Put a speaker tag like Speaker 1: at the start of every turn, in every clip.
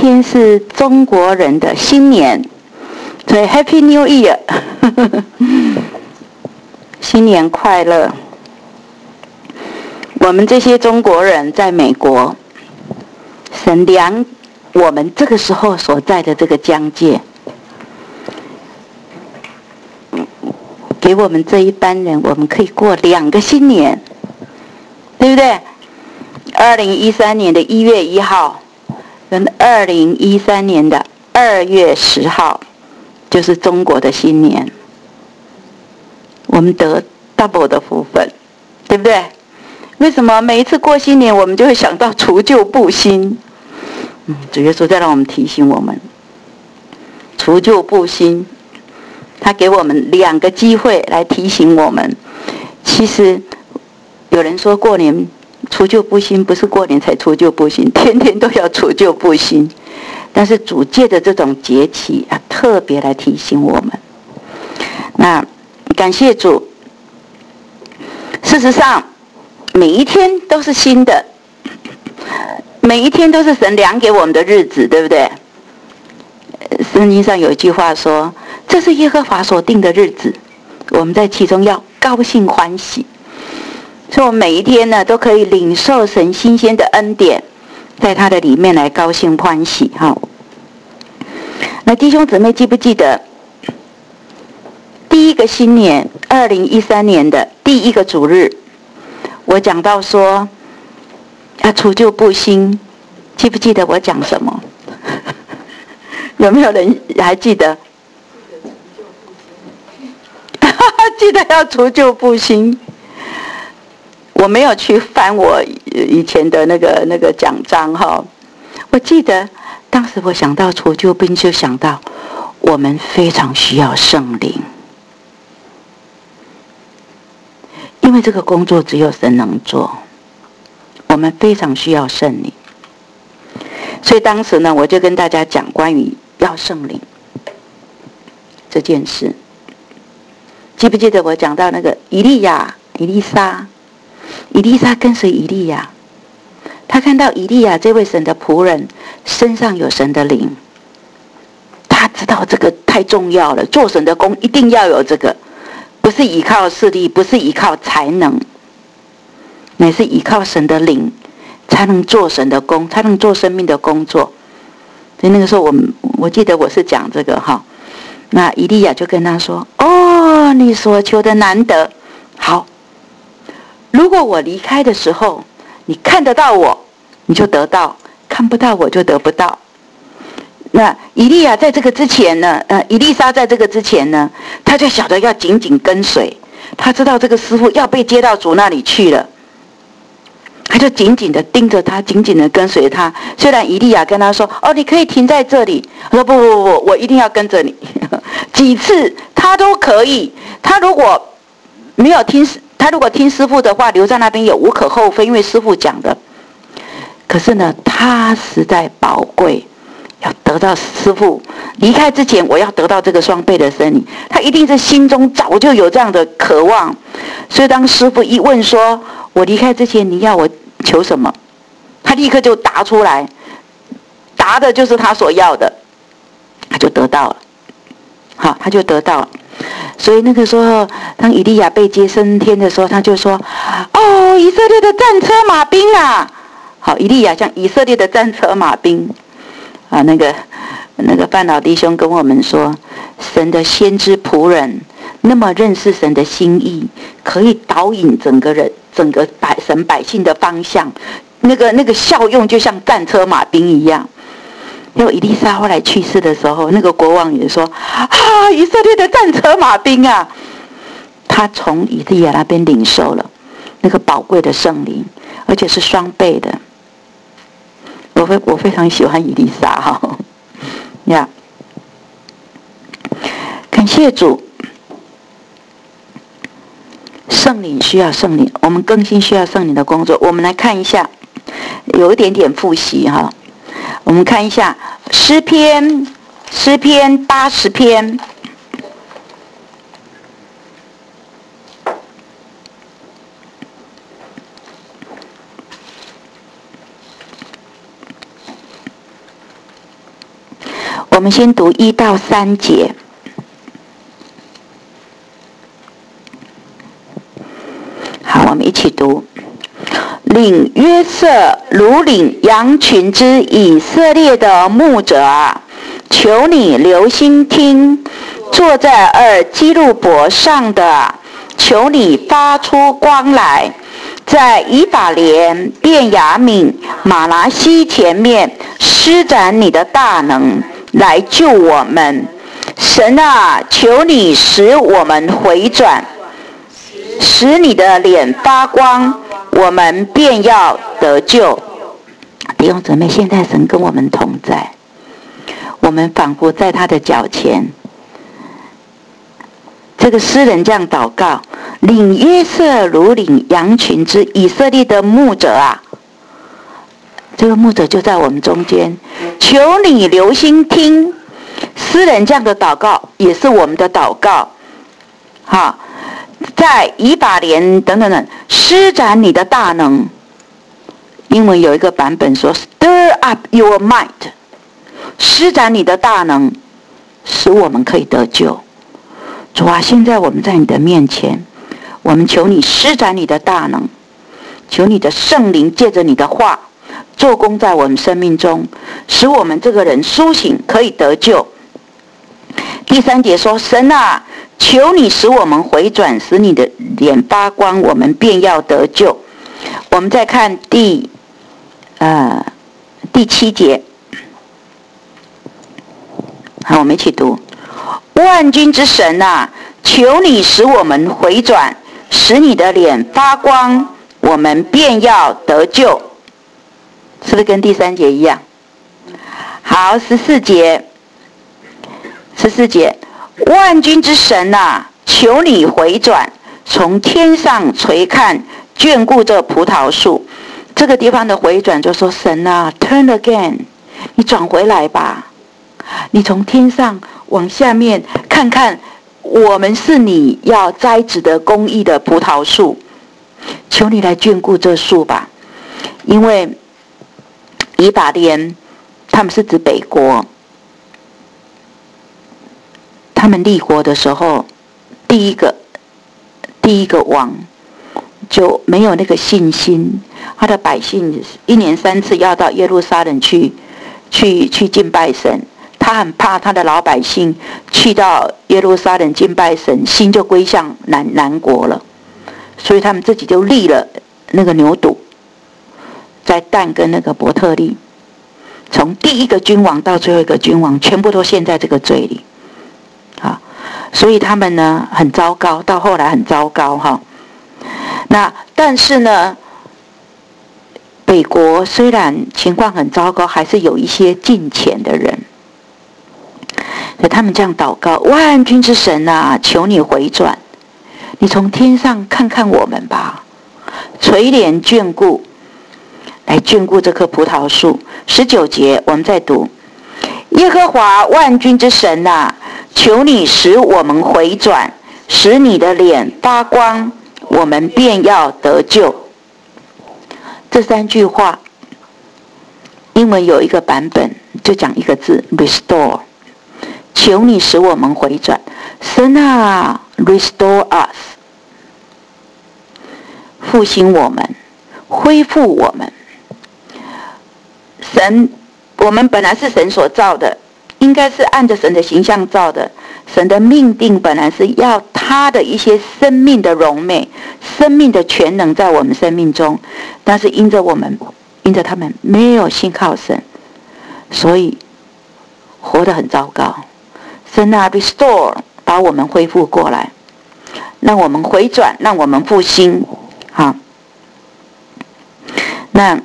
Speaker 1: 天是中国人的新年，所以 Happy New Year， 新年快乐！我们这些中国人在美国，神量我们这个时候所在的这个疆界，给我们这一班人，我们可以过2个新年，对不对？2013年的1月1号跟2013年的2月10号，就是中国的新年，我们得 double 的福分，对不对？为什么每一次过新年，我们就会想到除旧布新？主耶稣在让我们提醒我们，除旧布新，他给我们2个机会来提醒我们。其实有人说过年除旧布新，不是过年才除旧布新，天天都要除旧布新。但是主借着这种节气啊，特别来提醒我们。那感谢主，事实上每一天都是新的，每一天都是神量给我们的日子，对不对？圣经上有一句话说，这是耶和华所定的日子，我们在其中要高兴欢喜。所以我们每一天呢，都可以领受神新鲜的恩典，在他的里面来高兴欢喜。那弟兄姊妹记不记得第一个新年2013年的第一个主日，我讲到说除旧布新，记不记得我讲什么？有没有人还记得？记得要除旧布新。我没有去翻我以前的那个讲章哈，我记得当时我想到除旧布新，就想到我们非常需要圣灵，因为这个工作只有神能做，我们非常需要圣灵。所以当时呢，我就跟大家讲关于要圣灵这件事。记不记得我讲到那个以利亚、以利沙跟随以利亚，他看到以利亚这位神的仆人身上有神的灵，他知道这个太重要了，做神的工一定要有这个，不是依靠势力，不是依靠才能，乃是依靠神的灵，才能做神的工，才能做生命的工作。所以那个时候我记得我是讲这个哈，那以利亚就跟他说：哦，你所求的难得，好，如果我离开的时候，你看得到我，你就得到；看不到我就得不到。那以利亚在这个之前呢，以利沙在这个之前呢，他就晓得要紧紧跟随，他知道这个师傅要被接到主那里去了，他就紧紧的盯着他，紧紧的跟随他。虽然以利亚跟他说：哦，你可以停在这里。他说：不，我一定要跟着你。几次他都可以，他如果听师父的话，留在那边也无可厚非，因为师父讲的。可是呢，他实在宝贵，要得到师父离开之前，我要得到这个双倍的生命。他一定是心中早就有这样的渴望，所以当师父一问说：我离开之前你要我求什么？他立刻就答出来，答的就是他所要的，他就得到了。好，他就得到了。所以那个时候，当以利亚被接升天的时候，他就说：哦，以色列的战车马兵啊！好，以利亚像以色列的战车马兵啊。那个范老弟兄跟我们说，神的先知仆人那么认识神的心意，可以导引整个神百姓的方向，那个效用就像战车马兵一样。因为以利沙后来去世的时候，那个国王也说：以色列的战车马兵啊！他从以利亚那边领受了那个宝贵的圣灵，而且是双倍的。我非常喜欢以利沙哈呀，感谢主。圣灵需要圣灵，我们更新需要圣灵的工作。我们来看一下，有一点点复习哈。我们看一下诗篇80篇。 我们先读1到3节。好，我们一起读。领约瑟如领羊群之以色列的牧者啊，求你留心听，坐在基路伯上的啊，求你发出光来，在以法莲、便雅悯、玛拿西前面施展你的大能来救我们。神啊，求你使我们回转，使你的脸发光，我们便要得救。弟兄姊妹，现在神跟我们同在，我们仿佛在他的脚前。这个诗人这样祷告：领约瑟如领羊群之以色列的牧者啊，这个牧者就在我们中间，求你留心听。诗人这样的祷告也是我们的祷告。好，在以法莲等等等施展你的大能。英文有一个版本说 Stir up your might， 施展你的大能，使我们可以得救。主啊，现在我们在你的面前，我们求你施展你的大能，求你的圣灵借着你的话做工在我们生命中，使我们这个人苏醒，可以得救。第3节说：神啊，求你使我们回转，使你的脸发光，我们便要得救。我们再看第7节。好，我们一起读：万军之神啊，求你使我们回转，使你的脸发光，我们便要得救。是不是跟第3节一样？好，14节，万军之神啊，求你回转，从天上垂看，眷顾这葡萄树。这个地方的回转就说：神啊 ，turn again， 你转回来吧，你从天上往下面看看，我们是你要栽植的公义的葡萄树，求你来眷顾这树吧。因为以法莲他们是指北国，他们立国的时候，第一个王就没有那个信心，他的百姓1年3次要到耶路撒冷去敬拜神，他很怕他的老百姓去到耶路撒冷敬拜神，心就归向南国了，所以他们自己就立了那个牛犊，在但跟那个伯特利，从第一个君王到最后一个君王，全部都陷在这个罪里。好，所以他们呢很糟糕，到后来很糟糕哈。那但是呢，北国虽然情况很糟糕，还是有一些敬虔的人，所以他们这样祷告：万军之神啊，求你回转，你从天上看看我们吧，垂怜眷顾，来眷顾这棵葡萄树。19节我们再读：耶和华万军之神啊，求你使我们回转，使你的脸发光，我们便要得救。这3句话，英文有一个版本就讲一个字 restore， 求你使我们回转。神啊 restore us， 复兴我们，恢复我们。神，我们本来是神所造的，应该是按着神的形象造的。神的命定本来是要他的一些生命的荣美，生命的全能在我们生命中，但是因着他们没有信靠神，所以活得很糟糕。神啊 restore， 把我们恢复过来，让我们回转，让我们复兴。好，那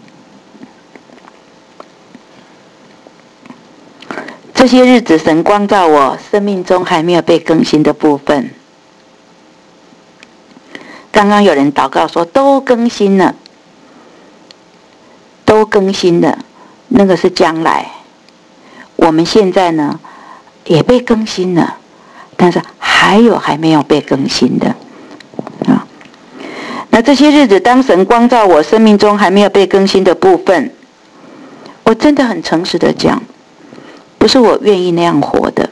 Speaker 1: 这些日子神光照我生命中还没有被更新的部分。刚刚有人祷告说都更新了，那个是将来。我们现在呢也被更新了，但是还没有被更新的啊。那这些日子当神光照我生命中还没有被更新的部分，我真的很诚实的讲， 不是我愿意那样活的。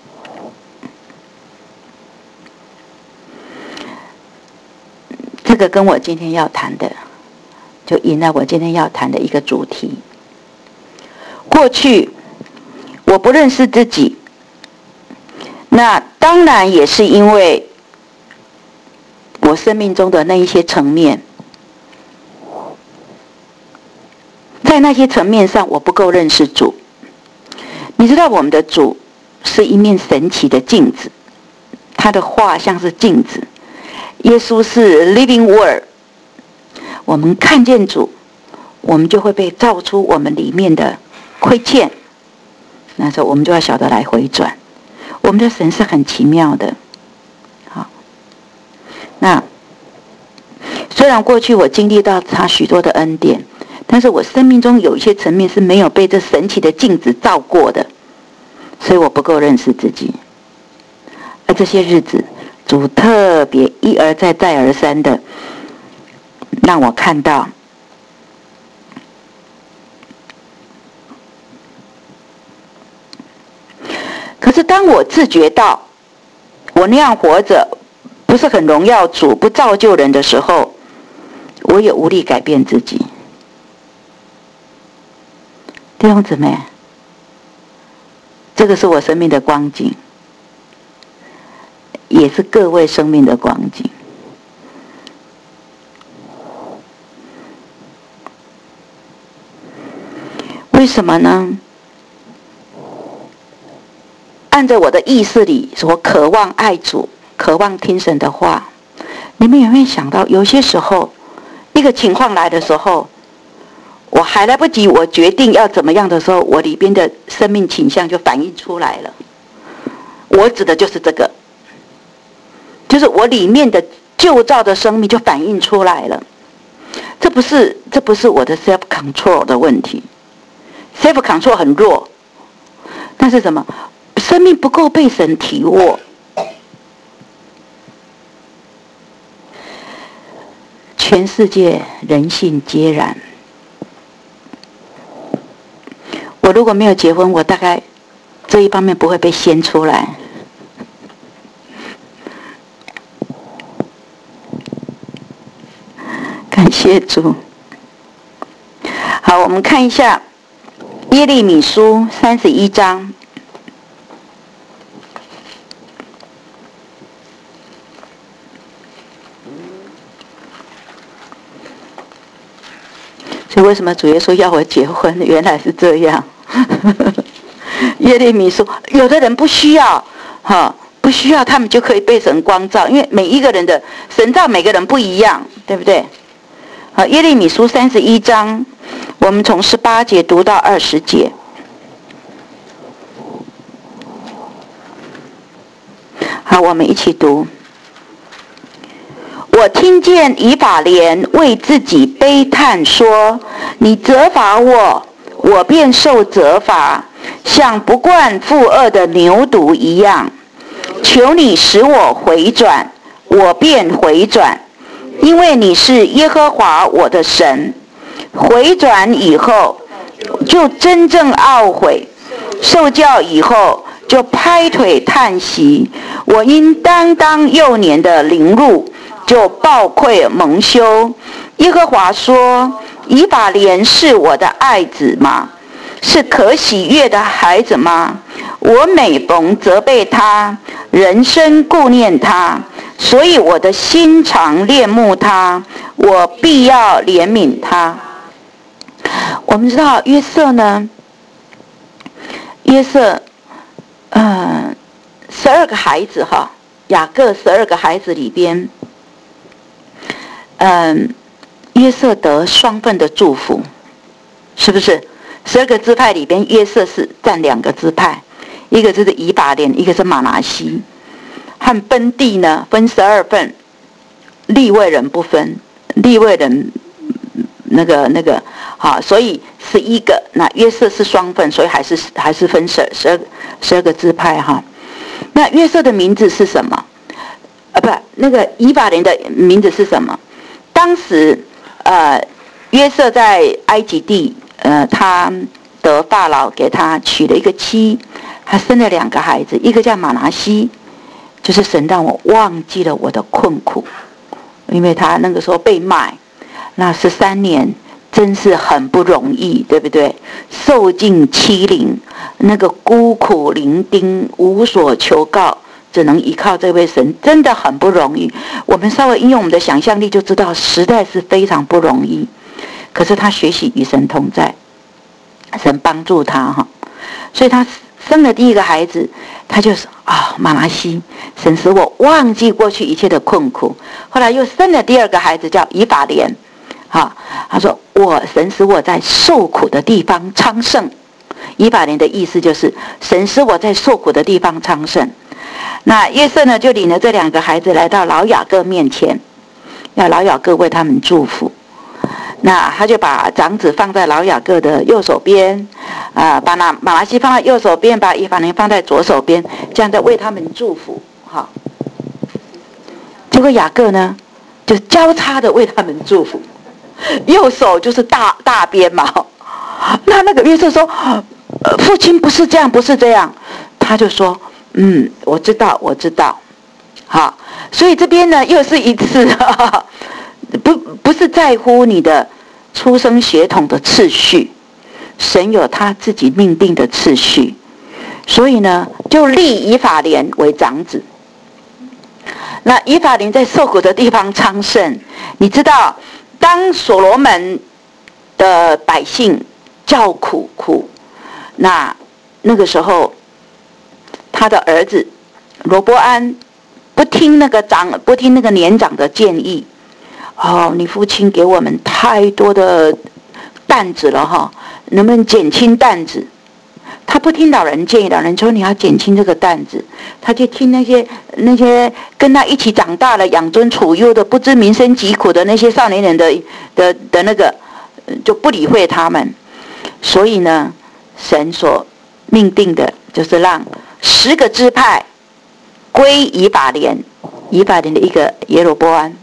Speaker 1: 这个跟我今天要谈的，就引来我今天要谈的一个主题。过去我不认识自己，那当然也是因为我生命中的那一些层面，在那些层面上我不够认识主。你知道我们的主是一面神奇的镜子，他的话像是镜子，耶稣是 living word。 我们看见主，我们就会被照出我们里面的亏欠，那时候我们就要晓得来回转。我们的神是很奇妙的。好，那虽然过去我经历到他许多的恩典，但是我生命中有一些层面是没有被这神奇的镜子照过的，所以我不够认识自己。而这些日子，主特别一而再再而三的让我看到，可是当我自觉到我那样活着不是很荣耀主，不造就人的时候，我也无力改变自己。弟兄姊妹，这个是我生命的光景，也是各位生命的光景。为什么呢？按着我的意识里所渴望爱主，渴望听神的话，你们有没有想到，有些时候一个情况来的时候，我还来不及我决定要怎么样的时候，我里边的生命倾向就反映出来了。我指的就是这个，就是我里面的旧造的生命就反映出来了。这不是我的 self control 的问题， self control 很弱，但是什么？生命不够被神提握。全世界人性皆然。我如果没有结婚，我大概这一方面不会被掀出来。感谢主。好，我们看一下耶利米书31章。所以为什么主耶稣要我结婚？原来是这样。耶利米说，有的人不需要，不需要他们就可以被神光照，因为每一个人的神照每个人不一样，对不对？好，耶利米书31章，我们从18节读到20节。好，我们一起读。我听见以法莲为自己悲叹说：你责罚我，我便受责罚，像不惯负恶的牛犊一样。求你使我回转，我便回转，因为你是耶和华我的神。回转以后，就真正懊悔；受教以后，就拍腿叹息。我因当幼年的凌辱，就抱愧蒙羞。耶和华说：以法莲是我的爱子吗？是可喜悦的孩子吗？我每逢责备他，人生顾念他，所以我的心常恋慕他，我必要怜悯他。我们知道约瑟呢，约瑟12个孩子哈，雅各12个孩子里边，约瑟得双份的祝福，是不是？12个支派里边，约瑟是占2个支派，一个就是以法莲，一个是玛拿西。和分地呢，分12份，利未人不分，利未人好，所以11个。那约瑟是双份，所以还是分12个支派哈。那约瑟的名字是什么？那个以法莲的名字是什么？当时约瑟在埃及地，他得法老给他娶了一个妻，他生了2个孩子，一个叫马拿西，就是神让我忘记了我的困苦，因为他那个时候被卖，那13年真是很不容易，对不对？受尽欺凌，那个孤苦伶仃，无所求告，只能依靠这位神，真的很不容易。我们稍微应用我们的想象力就知道，实在是非常不容易。可是他学习与神同在，神帮助他哈，所以他生了第1个孩子，他就是马拿西，神使我忘记过去一切的困苦。后来又生了第2个孩子，叫以法莲，他说神使我在受苦的地方昌盛。以法莲的意思就是神使我在受苦的地方昌盛。那约瑟呢，就领了这2个孩子来到老雅各面前，要老雅各为他们祝福。那他就把长子放在老雅各的右手边，把马拿西放在右手边，把以法莲放在左手边，这样在为他们祝福。好，结果雅各呢，就交叉的为他们祝福，右手就是大边嘛。那个约瑟说，父亲不是这样，不是这样。他就说，我知道。好，所以这边呢，又是一次。不是在乎你的出生血统的次序，神有他自己命定的次序，所以呢，就立以法莲为长子。那以法莲在受苦的地方昌盛，你知道，当所罗门的百姓叫苦，那个时候，他的儿子罗波安不听那个年长的建议。你父亲给我们太多的担子了能不能减轻担子？他不听老人建议，老人说你要减轻这个担子，他就听那些跟他一起长大了、养尊处优的、不知民生疾苦的那些少年人的那个，就不理会他们。所以呢，神所命定的就是让10个支派归以法莲的一个耶罗波安。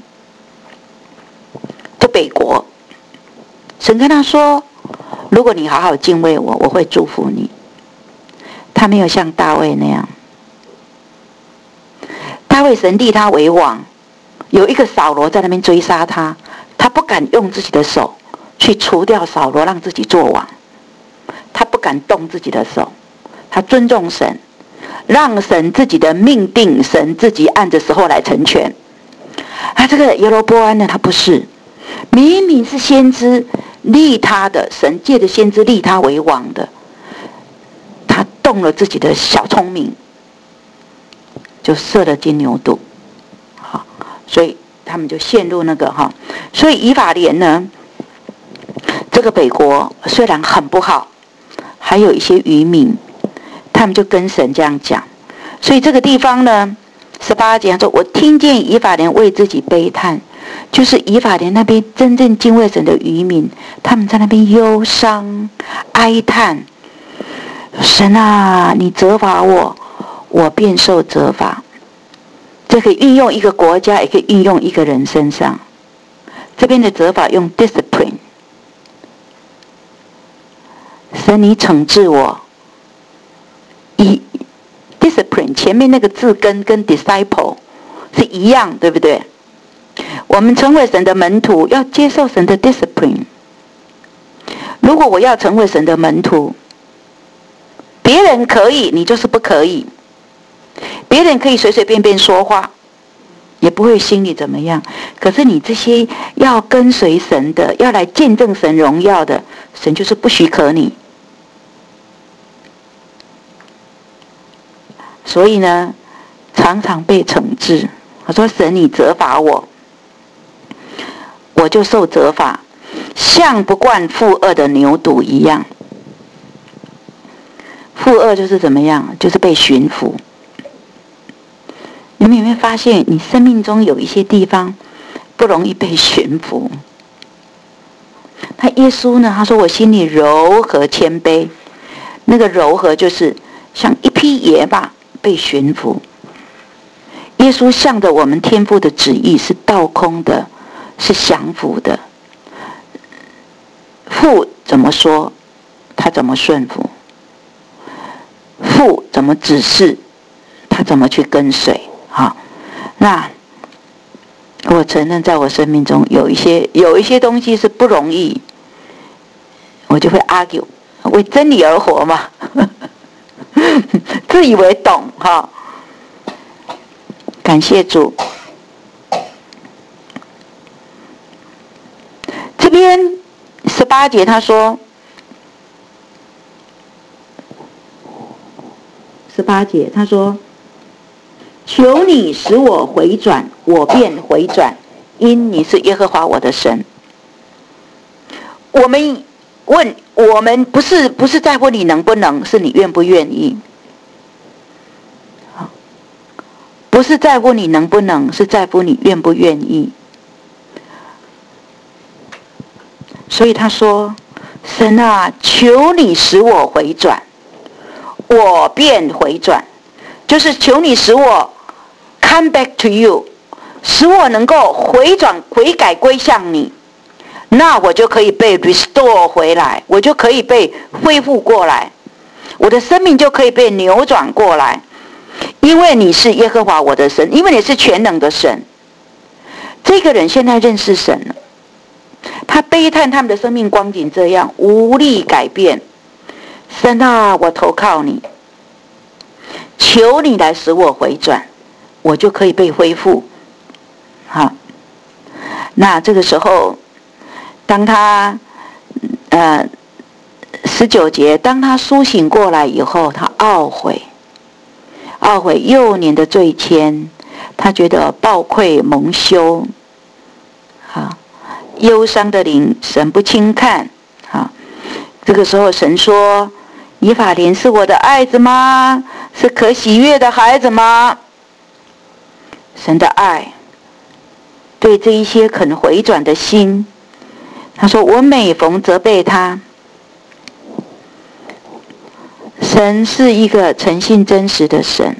Speaker 1: 北国，神跟他说，如果你好好敬畏我，我会祝福你。他没有像大卫那样，大卫神立他为王，有一个扫罗在那边追杀他，他不敢用自己的手去除掉扫罗，让自己做王，他不敢动自己的手，他尊重神，让神自己的命定，神自己按着时候来成全。这个耶罗波安呢，他不是，明明是先知立他的，神借着先知立他为王的，他动了自己的小聪明，就射了金牛犊。好，所以他们就陷入那个所以以法莲呢，这个北国虽然很不好，还有一些渔民，他们就跟神这样讲。所以这个地方呢，18节说，我听见以法莲为自己悲叹，就是以法莲那边真正敬畏神的渔民，他们在那边忧伤哀叹，神啊，你责罚我，我便受责罚。这可以运用一个国家，也可以运用一个人身上。这边的责罚用 discipline， 神你惩治我。discipline 前面那个字根跟 disciple 是一样，对不对？我们成为神的门徒，要接受神的 discipline。如果我要成为神的门徒，别人可以，你就是不可以。别人可以随随便便说话，也不会心里怎么样。可是你这些要跟随神的，要来见证神荣耀的，神就是不许可你。所以呢，常常被惩治。我说神，你责罚我，我就受责罚，像不惯负恶的牛犊一样。负恶就是怎么样？就是被驯服。你们有没有发现，你生命中有一些地方不容易被驯服？那耶稣呢？他说我心里柔和谦卑，那个柔和就是像一匹野马被驯服。耶稣向着我们天父的旨意是倒空的，是降服的。父怎么说， 他怎么顺服，父怎么指示，他怎么去跟随。好，那我承认在我生命中有一些东西是不容易，我就会 argue， 为真理而活嘛自以为懂哈。感谢主。这边18节他说，18节他说，求你使我回转，我便回转，因你是耶和华我的神。我们不是在问你能不能，是你愿不愿意。不是在乎你能不能，是在乎你愿不愿意。所以他说，神啊，求你使我回转，我便回转，就是求你使我 come back to you， 使我能够回转悔改归向你，那我就可以被 restore 回来，我就可以被恢复过来，我的生命就可以被扭转过来。因为你是耶和华我的神，因为你是全能的神。这个人现在认识神了，他悲叹他们的生命光景这样，无力改变。神啊，我投靠你，求你来使我回转，我就可以被恢复。好，那这个时候，当他19节，当他苏醒过来以后，他懊悔幼年的罪愆，他觉得抱愧蒙羞，忧伤的灵神不轻看。这个时候神说，以法莲是我的爱子吗？是可喜悦的孩子吗？神的爱对这一些肯回转的心，他说，我每逢责备他。神是一个诚信真实的神，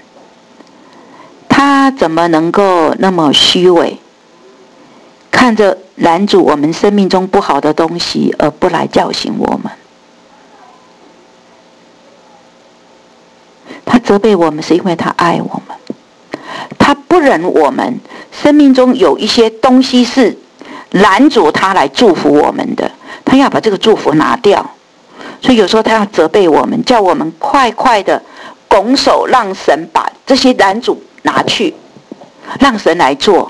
Speaker 1: 他怎么能够那么虚伪，看着拦阻我们生命中不好的东西而不来叫醒我们？他责备我们是因为他爱我们，他不忍我们生命中有一些东西是拦阻他来祝福我们的，他要把这个祝福拿掉。所以有时候他要责备我们，叫我们快快的拱手，让神把这些拦阻拿去，让神来做。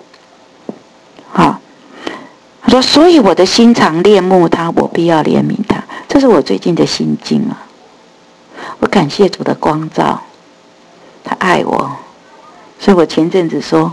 Speaker 1: 他说，所以我的心常恋慕他，我必要怜悯他。这是我最近的心境啊。我感谢主的光照，他爱我。所以我前阵子说，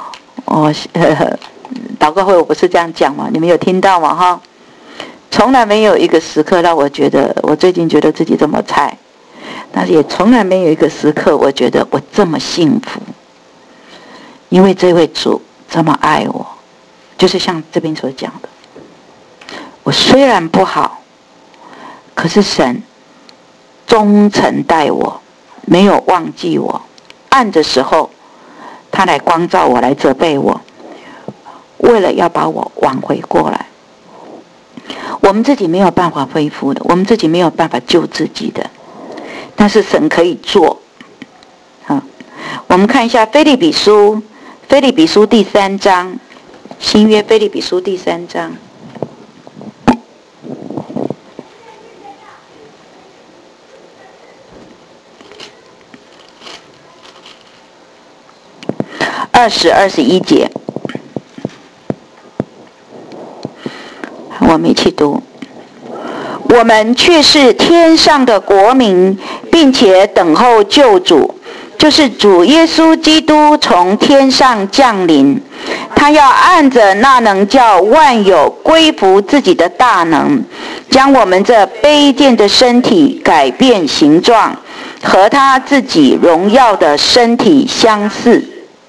Speaker 1: 祷告会我不是这样讲吗？你们有听到吗？哈。从来没有一个时刻让我觉得我最近觉得自己这么菜，但是也从来没有一个时刻我觉得我这么幸福，因为这位主这么爱我。就是像这边所讲的，我虽然不好，可是神忠诚待我，没有忘记我，暗的时候他来光照我，来责备我，为了要把我挽回过来。我们自己没有办法恢复的，我们自己没有办法救自己的，但是神可以做。我们看一下腓立比书第3章，新约腓立比书第3章20、21节。我们一起读，我们却是天上的国民，并且等候救主，就是主耶稣基督从天上降临。他要按着那能叫万有归服自己的大能，将我们这卑贱的身体改变形状，和他自己荣耀的身体相似。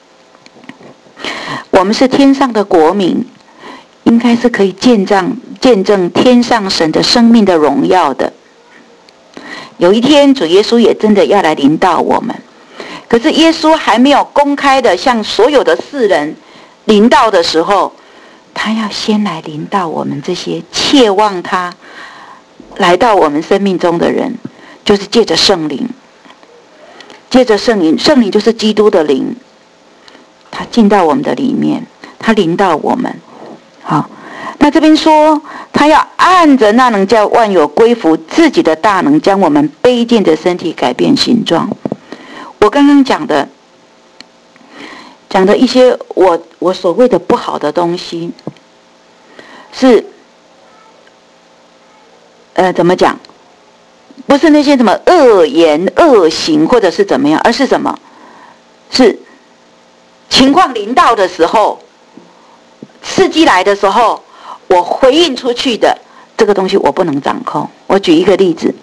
Speaker 1: 我们是天上的国民，应该是可以见证天上神的生命的荣耀的。有一天主耶稣也真的要来临到我们，可是耶稣还没有公开的向所有的世人临到的时候，他要先来临到我们这些切望他来到我们生命中的人，就是借着圣灵，借着圣灵，圣灵就是基督的灵，他进到我们的里面，他临到我们。好，那这边说他要按着那能叫万有归服自己的大能，将我们卑贱的身体改变形状。我刚刚讲的一些我所谓的不好的东西，是怎么讲？不是那些什么恶言恶行或者是怎么样，而是什么？是情况临到的时候，刺激来的时候，我回应出去的这个东西我不能掌控。我举一个例子，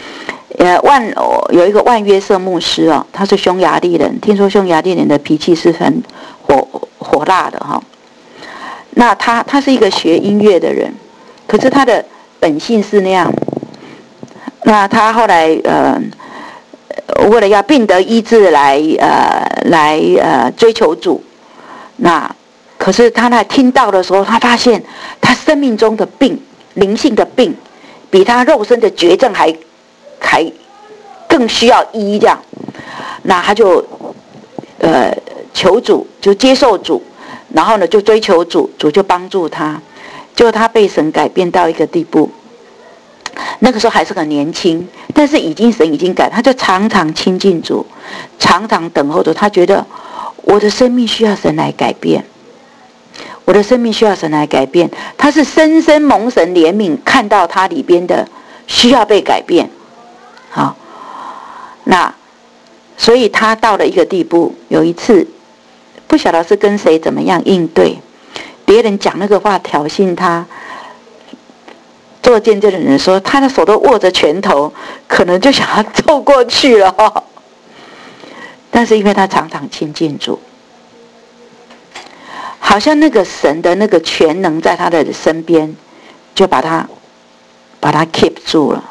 Speaker 1: 有一个万约瑟牧师哦，他是匈牙利人，听说匈牙利人的脾气是很火辣的哈。那他是一个学音乐的人，可是他的本性是那样。那他后来为了要病得医治来追求主，那可是他来听到的时候，他发现他生命中的病，灵性的病，比他肉身的绝症还更需要医这样。那他就求主，就接受主，然后呢就追求主，主就帮助他，结果他被神改变到一个地步。那个时候还是很年轻，但是神已经改，他就常常亲近主，常常等候主。他觉得我的生命需要神来改变，我的生命需要神来改变。他是深深蒙神怜悯，看到他里边的需要被改变。好，那所以他到了一个地步，有一次不晓得是跟谁怎么样应对，别人讲那个话挑衅他。做见证的人说，他的手都握着拳头，可能就想要凑过去了哦。但是因为他常常亲近主，好像那个神的那个全能在他的身边，就把他 keep 住了。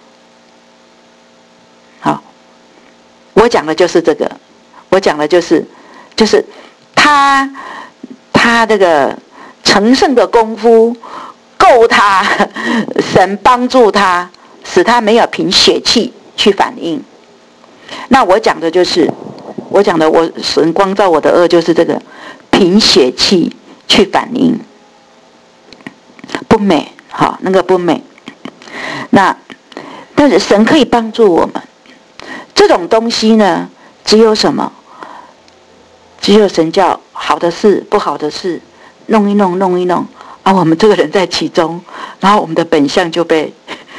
Speaker 1: 好，我讲的就是这个，我讲的就是他这个成圣的功夫。够他，神帮助他，使他没有凭血气去反应。那我讲的我神光照我的恶就是这个凭血气去反应，不美，好，那个不美。那但是神可以帮助我们，这种东西呢，只有什么？只有神叫好的事、不好的事弄一弄。我们这个人在其中，然后我们的本相就被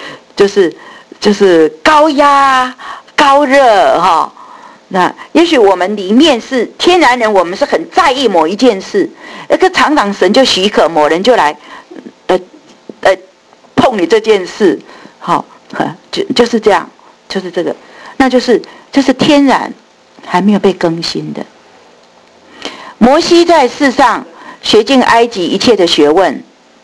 Speaker 1: 就是高压高热哈。那也许我们里面是天然人，我们是很在意某一件事，那个常常神就许可某人就来碰你这件事，好，就是这样，就是这个，那就是天然还没有被更新的。摩西在世上学尽埃及一切的学问，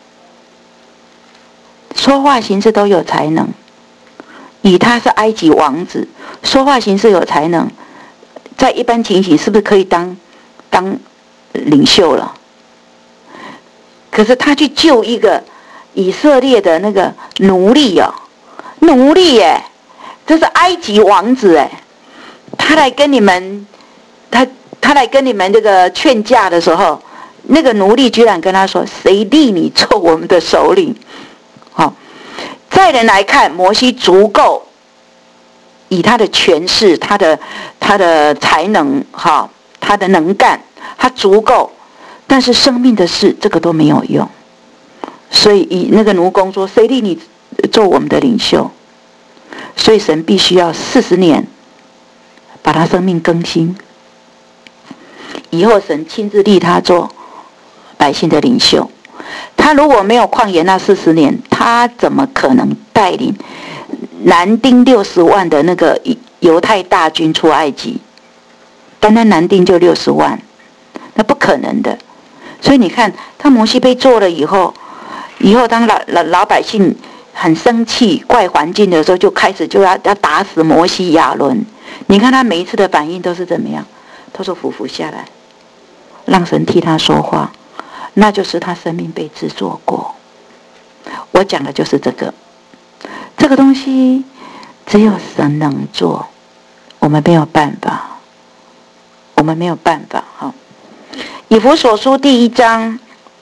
Speaker 1: 说话行事都有才能。以他是埃及王子，说话行事有才能，在一般情形是不是可以当领袖了？可是他去救一个以色列的那个奴隶耶，这是埃及王子哎，他来跟你们这个劝架的时候，那个奴隶居然跟他说：“谁立你做我们的首领？”好，在人来看，摩西足够以他的权势、他的才能、他的能干，他足够。但是生命的事，这个都没有用。所以以那个奴工说：“谁立你做我们的领袖？”所以神必须要40年把他生命更新。以后神亲自立他做百姓的领袖。他如果没有旷野那40年，他怎么可能带领南丁60万的那个犹太大军出埃及？单单南丁就60万，那不可能的。所以你看，当摩西被做了以后当老百姓很生气、怪环境的时候，就开始就要打死摩西、亚伦。你看他每一次的反应都是怎么样？都是俯下来，让神替他说话，那就是他生命被制作过。我讲的就是这个。 这个东西只有神能做，我们没有办法，我们没有办法。好，以弗所书第1章，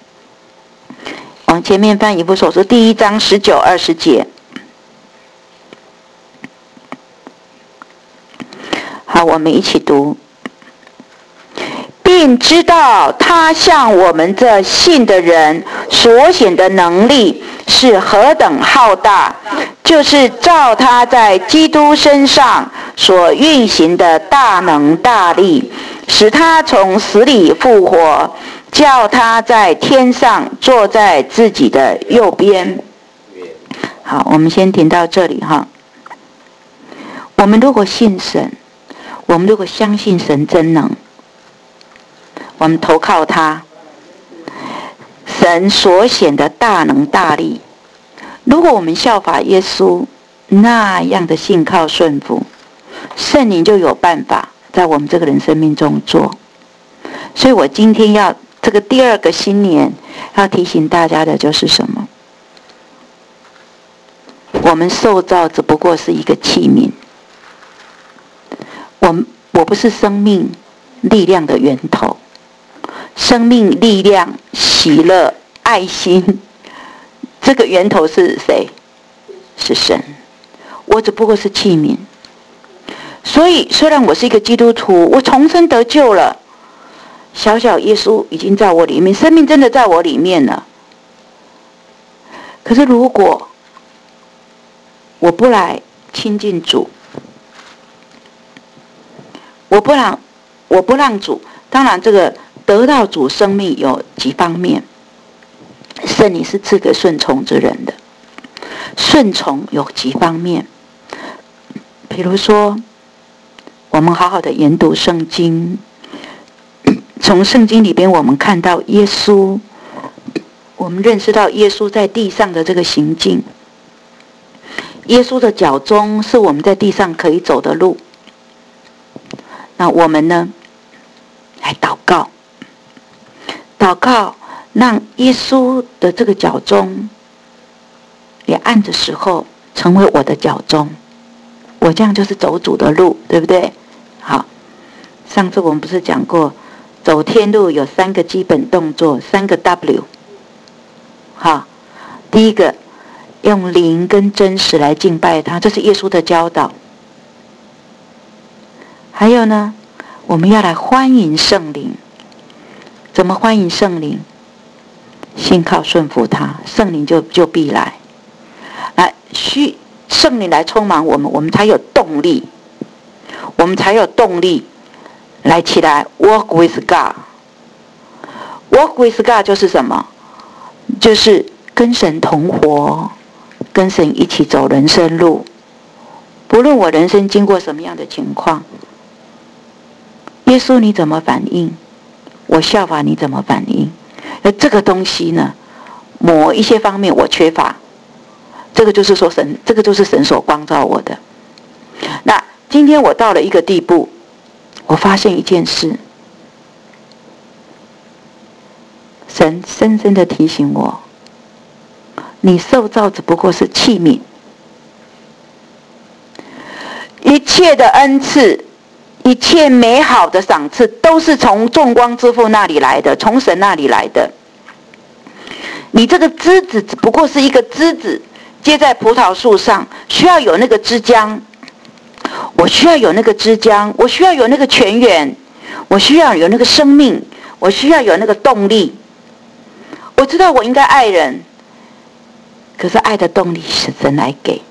Speaker 1: 往前面翻，以弗所书第1章19、20节。好，我们一起读。并知道他向我们这信的人所显的能力是何等浩大，就是照他在基督身上所运行的大能大力，使他从死里复活，叫他在天上坐在自己的右边。好，我们先停到这里哈。我们如果信神，我们如果相信神真能，我们投靠他，神所显的大能大力，如果我们效法耶稣那样的信靠顺服，圣灵就有办法在我们这个人生命中做。所以我今天要这个第2个新年要提醒大家的就是什么？我们受造只不过是一个器皿，我不是生命力量的源头，生命力量、喜乐、爱心，这个源头是谁？是神。我只不过是器皿。所以虽然我是一个基督徒，我重生得救了，小小耶稣已经在我里面，生命真的在我里面了。可是如果我不来亲近主，我不让主，当然这个得到主生命有几方面，圣灵是赐给顺从之人的，顺从有几方面，比如说我们好好的研读圣经，从圣经里边我们看到耶稣，我们认识到耶稣在地上的这个行径，耶稣的脚踪是我们在地上可以走的路。那我们呢，来祷告，让耶稣的这个脚踪也按着时候成为我的脚踪，我这样就是走主的路，对不对？好，上次我们不是讲过走天路有3个基本动作，3个 W。 好，第一个用灵跟真实来敬拜他，这是耶稣的教导。还有呢，我们要来欢迎圣灵。怎么欢迎圣灵？信靠顺服他，圣灵就必来。圣灵来充满我们，我们才有动力，我们才有动力来起来 work with God。work with God 就是什么？就是跟神同活，跟神一起走人生路。不论我人生经过什么样的情况，耶稣你怎么反应，我效法你怎么反应。这个东西呢，某一些方面我缺乏，这个就是说这个就是神所光照我的。那今天我到了一个地步，我发现一件事，神深深的提醒我，你受造只不过是器皿，一切的恩赐，一切美好的赏赐都是从众光之父那里来的，从神那里来的。你这个枝子只不过是一个枝子接在葡萄树上，需要有那个枝浆，我需要有那个枝浆，我需要有那个泉源，我需要有那个生命，我需要有那个动力。我知道我应该爱人，可是爱的动力是神来给。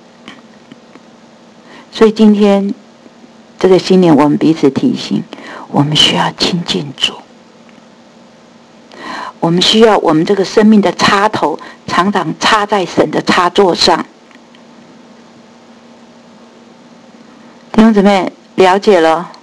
Speaker 1: 所以今天这个新年我们彼此提醒，我们需要亲近主，我们需要我们这个生命的插头常常插在神的插座上。弟兄姊妹了解了？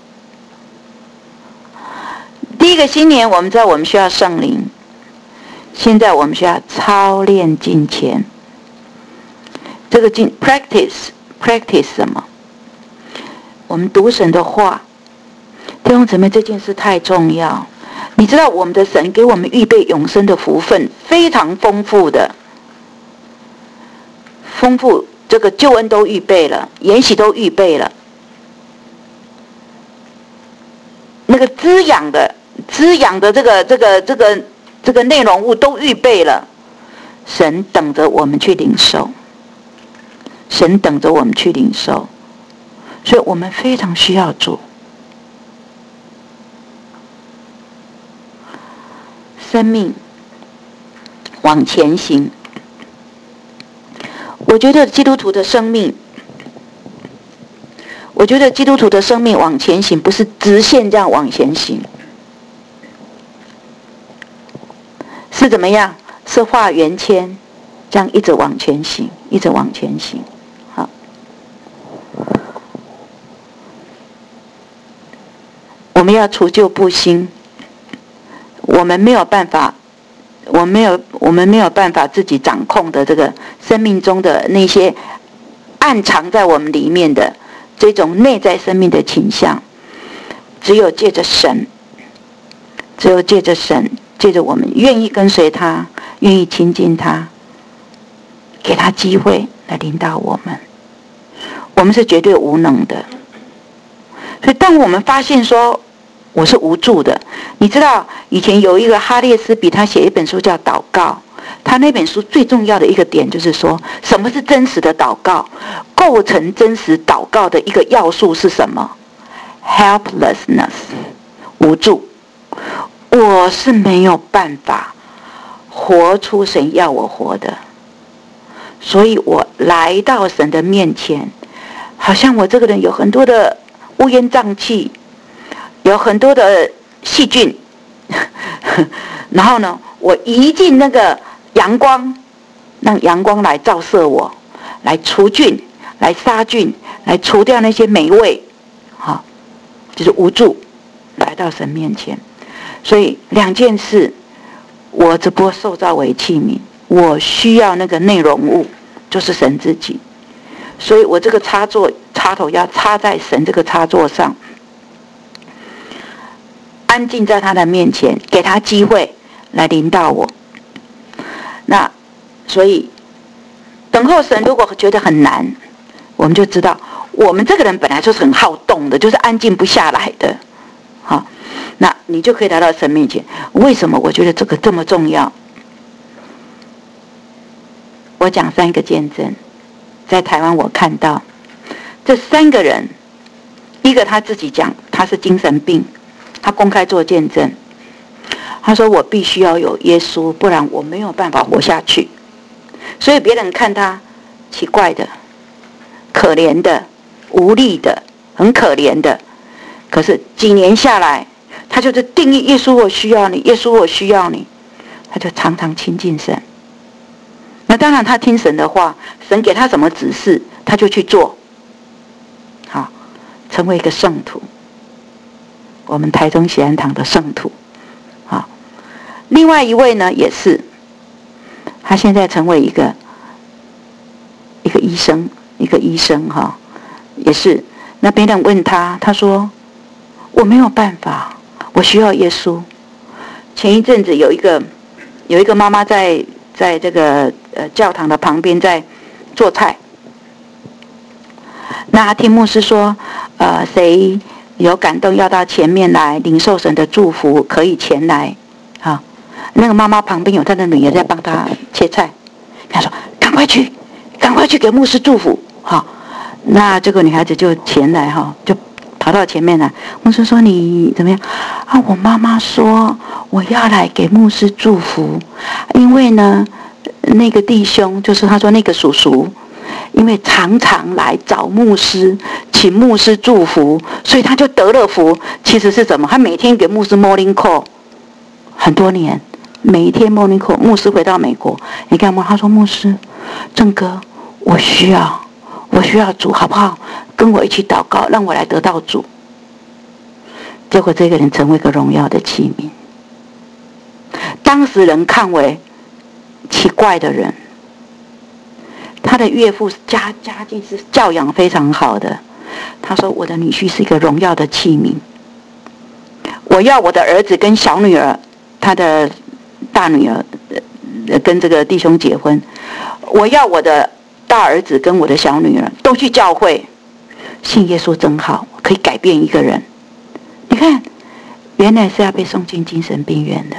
Speaker 1: 第一个新年我们知道我们需要圣灵，现在我们需要操练敬虔。这个practice 什么？我们读神的话。弟兄姊妹，这件事太重要。你知道我们的神给我们预备永生的福分非常丰富的，丰富这个救恩都预备了，筵席都预备了，那个滋养的这个内容物都预备了，神等着我们去领受，神等着我们去领受，所以我们非常需要主。生命往前行，我觉得基督徒的生命往前行不是直线这样往前行，是怎么样？是画圆圈，这样一直往前行，一直往前行。好，我们要除旧布新，我们没有办法自己掌控的这个生命中的那些暗藏在我们里面的这种内在生命的倾向，只有借着神，借着我们愿意跟随他，愿意亲近他，给他机会来领导我们，我们是绝对无能的。所以当我们发现说我是无助的，你知道以前有一个哈列斯比，他写一本书叫祷告，他那本书最重要的一个点就是说，什么是真实的祷告，构成真实祷告的一个要素是什么？ helplessness， 无助。我是没有办法活出神要我活的，所以我来到神的面前，好像我这个人有很多的乌烟瘴气，有很多的细菌，然后呢，我移进那个阳光，让阳光来照射我，来除菌，来杀菌，来除掉那些霉味，好，就是无助，来到神面前。所以两件事，我只不过受造为器皿，我需要那个内容物，就是神自己。所以我这个插头要插在神这个插座上，安静在他的面前，给他机会来领导我。那所以等候神，如果觉得很难，我们就知道我们这个人本来就是很好动的，就是安静不下来的。好，那你就可以来到神面前。为什么我觉得这个这么重要？我讲3个见证，在台湾我看到这3个人，一个他自己讲他是精神病，他公开做见证，他说我必须要有耶稣，不然我没有办法活下去。所以别人看他奇怪的、可怜的、无力的、很可怜的，可是几年下来，他就是定义耶稣我需要你，耶稣我需要你，他就常常亲近神。那当然他听神的话，神给他什么指示他就去做，好，成为一个圣徒，我们台中喜安堂的圣徒。好，另外一位呢也是，他现在成为一个医生哈，也是。那别人问他，他说我没有办法，我需要耶稣。前一阵子有一个妈妈在这个教堂的旁边在做菜，那听牧师说谁有感动要到前面来领受神的祝福，可以前来。好，那个妈妈旁边有她的女儿在帮她切菜，她说赶快去给牧师祝福。好，那这个女孩子就前来哈，就跑到前面来。牧师说你怎么样啊？我妈妈说我要来给牧师祝福，因为呢那个弟兄，就是他说那个叔叔，因为常常来找牧师，请牧师祝福，所以他就得了福。其实是什么？他每天给牧师 morning call 很多年，每一天 morning call。牧师回到美国，你看吗？他说牧师正哥，我需要主，好不好？跟我一起祷告，让我来得到主。结果这个人成为一个荣耀的器皿，当时人看为奇怪的人。他的岳父家境是教养非常好的，他说我的女婿是一个荣耀的器皿，我要我的儿子跟小女儿，他的大女儿跟这个弟兄结婚，我要我的大儿子跟我的小女儿都去教会，信耶稣真好，可以改变一个人。你看，原来是要被送进精神病院的。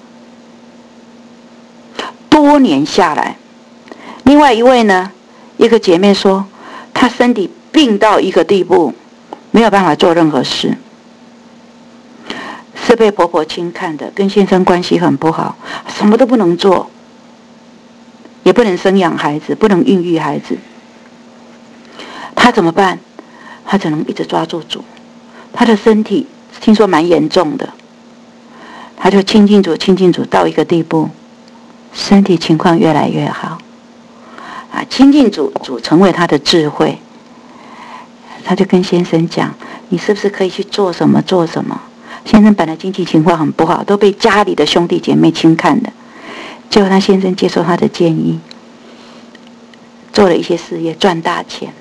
Speaker 1: 多年下来，另外一位呢，一个姐妹说，她身体病到一个地步，没有办法做任何事，是被婆婆轻看的，跟先生关系很不好，什么都不能做，也不能生养孩子，不能孕育孩子。她怎么办？她只能一直抓住主。她的身体听说蛮严重的，她就亲近主，亲近主到一个地步，身体情况越来越好。亲近主，主成为她的智慧。她就跟先生讲，你是不是可以去做什么做什么？先生本来经济情况很不好，都被家里的兄弟姐妹轻看的，结果他先生接受他的建议，做了一些事业，赚大钱，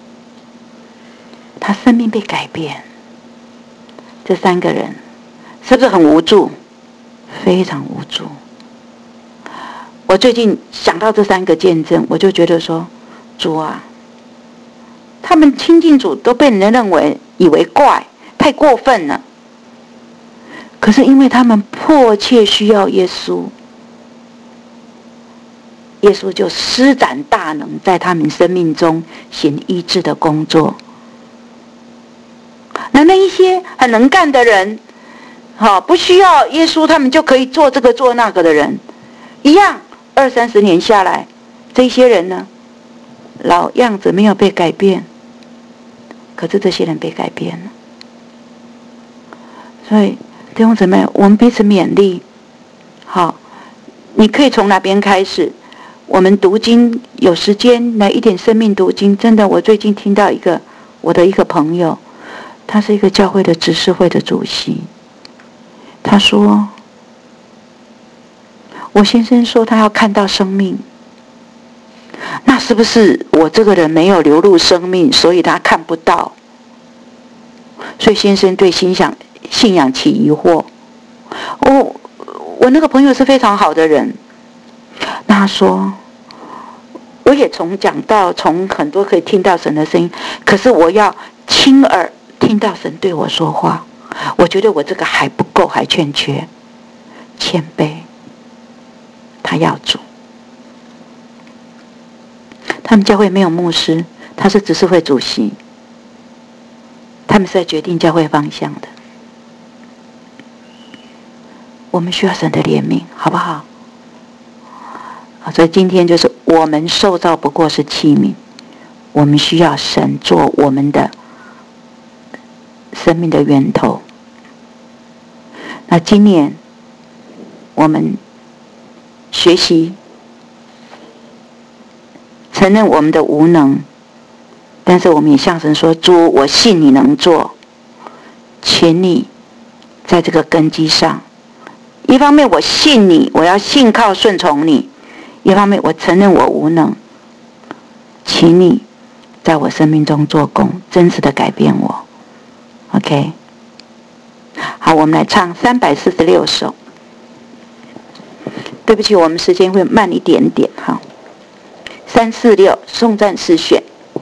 Speaker 1: 他生命被改变。这三个人是不是很无助？非常无助。我最近想到这三个见证，我就觉得说，主啊，他们亲近主都被人认为以为怪，太过分了。可是因为他们迫切需要耶稣，耶稣就施展大能，在他们生命中行医治的工作。那一些很能干的人，不需要耶稣，他们就可以做这个做那个的人，一样20-30年下来，这些人呢，老样子没有被改变，可是这些人被改变了。所以弟兄姊妹，我们彼此勉励。好，你可以从哪边开始？我们读经，有时间来一点生命读经。真的，我最近听到我的一个朋友，他是一个教会的执事会的主席。他说，我先生说他要看到生命，那是不是我这个人没有流入生命，所以他看不到？所以先生对信仰起疑惑。我那个朋友是非常好的人，那他说，我也从讲道，从很多可以听到神的声音，可是我要亲耳听到神对我说话，我觉得我这个还不够，还欠缺谦卑。他要主，他们教会没有牧师，他是执事会主席，他们是在决定教会方向的。我们需要神的怜悯，好不好？所以今天就是我们受造不过是器皿，我们需要神做我们的生命的源头。那今年我们学习承认我们的无能，但是我们也向神说，主，我信你能做，请你在这个根基上，一方面我信你，我要信靠顺从你，一方面我承认我无能，请你在我生命中做工，真实的改变我。 OK， 好，我们来唱346首。对不起，我们时间会慢一点点。好，346颂赞诗选。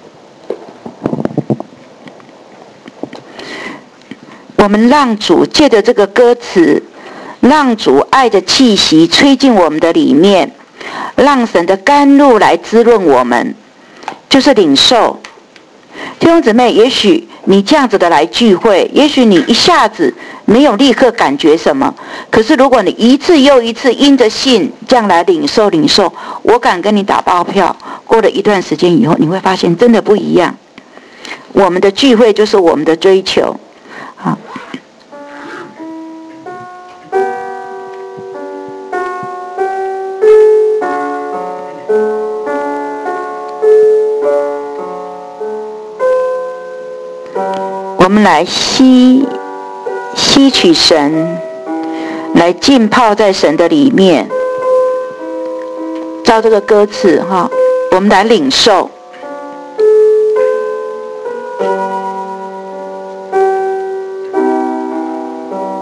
Speaker 1: 我们让主借着这个歌词，让主爱的气息吹进我们的里面，让神的甘露来滋润我们，就是领受。弟兄姊妹，也许你这样子的来聚会，也许你一下子没有立刻感觉什么，可是如果你一次又一次因着信这样来领受，我敢跟你打包票，过了一段时间以后，你会发现真的不一样。我们的聚会就是我们的追求。好，我们来吸取神，来浸泡在神的里面。照这个歌词哈，我们来领受。